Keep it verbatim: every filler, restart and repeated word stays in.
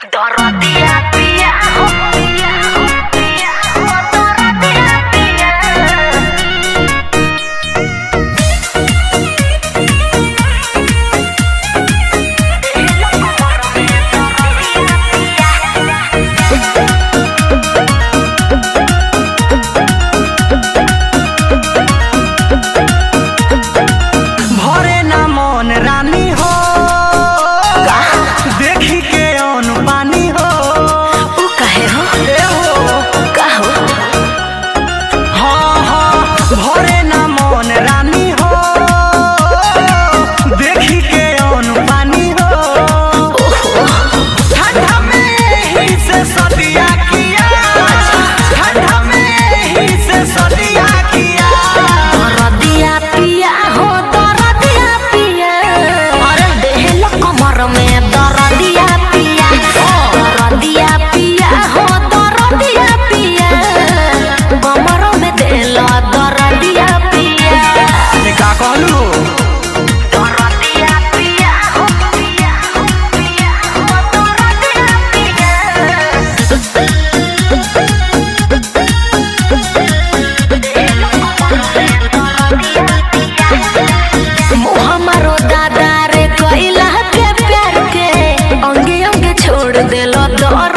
Dorotia pia, oh pia, oh pia, oh Dorotia pia. भरे ना मन रानी हो देखी के अन पानी हो उ काहे हो ए हो का हो हाँ हाँ भरे ना मन रानी हो देखी के अन पानी हो ठंडा में ही से सदिया किया ठंडा में ही से सदिया किया दरोदिया पिया हो दरोदिया पिया अरे देहला कमर में दरोदिया पिया दरोदिया पिया हो दरोदिया पिया कमर में देहला दरोदिया पिया का कहलू दरोदिया पिया हो पिया हो पिया हो दरोदिया हमारो दादा रे कोइला के प्यार के अंगे अंगे छोड़ देलो दर